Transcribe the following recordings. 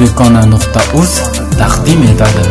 Uzbekona.uz taqdim etadi.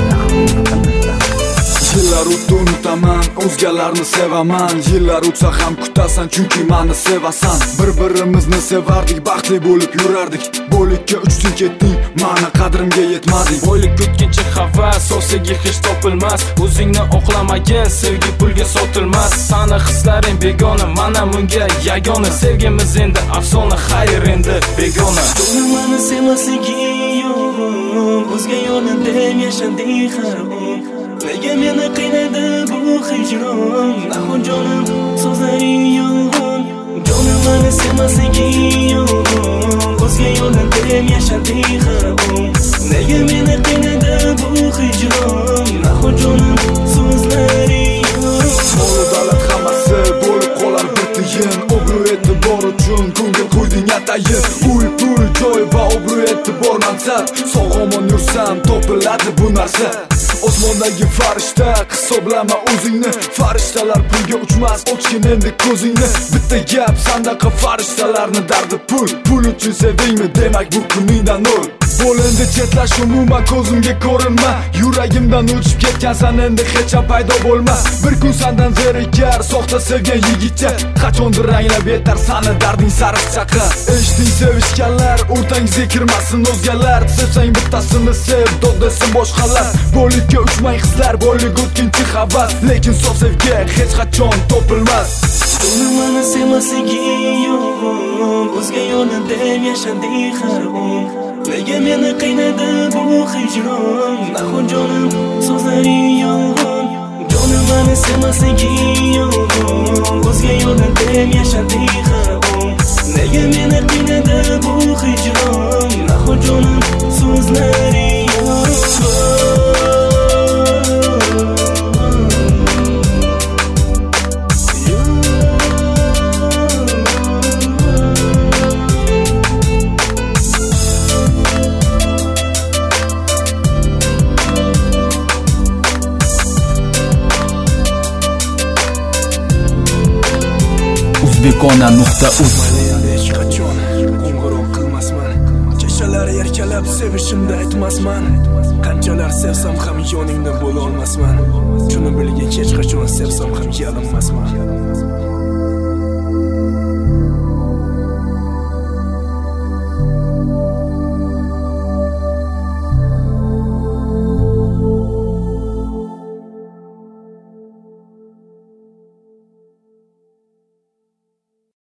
Yillar o'tdi unutaman, o'zgalarni sevaman. Yillar o'tsa ham kutasan, chunki meni sevasan. Bir-birimizni sevardik, baxtli bo'lib yurardik. Boylikka uchding ketding, meni qadrimga yetmading. Boylik o'tkinchi havas, o'siga hech topilmas. O'zingni oqlamagin, sevgi pulga sotilmas. Sani hislaring begona, mana bunga yagona. Sevgimiz endi afsona, xayr endi begona. Meni sevmasligi yo'q, o'zga yo'lni deb yashadik har on. Nega meni qiynadi bu hijron? Nahot jonim so'zlaring yolg'on. Jonim meni sevmasligi yo'q, o'zga yo'lni deb yashadik har on. Nega meni qiynadi bu hijron? Nahot jonim so'zlaring yolg'on. Mol davlat hammasi bo'lib qolar bir tiyin. Obro' e'tibor uchun ko'ngil qo'yding atayin. Uy, pul, joy va obro' e'tibor mansab. Sog'-omon yursam topiladi bu narsa. Osmondagi farishta, hisoblama o'zingni. Farishtalar pulga uchmas, ochgin endi ko'zingni. Bitta gap, sandaqa farishtalarni dardi pul. Pul uchun sevdingmi, demak bu kuningdan nol. Bo'l endi chetlash umuman ko'zimga ko'rinma. Yuragimdan o'chib ketgansan, endi hech ham paydo bo'lma. Bir kun sendan zerigar, soxta sevgan yigitcha. Qachondir ranglab yetar sani darding sariq chaqa. Eshitding sevishganlar, o'rtangizga kirmasin o'zgalar. Sevsang bittasini sev, dod desin boshqalar. Boylikka uchmang hislar, boylik o'tkinchi havas. Lekin sof sevgi hech qachon topilmas. Meni sevmasligi yo'q, o'zga yo'lni deb yashadik har on. Nega meni qiynadi bu hijron? Nahot jonim so'zlaring yolg'on. Jonim meni sevmasligi yo'q, o'zga yo'lni deb yashadik har on. Nega meni qiynadi bu hijron? Nahot jonim so'zlaring yolg'on. Uzbekona.uz hech qachon qo'ng'iroq qilmasman. Kechalar erkalab sevishimni aytmasman. Qanchalar sevsam ham yoningda bo'la olmasman. Shuni bilgin, hech qachon sevsam ham yalinmasman.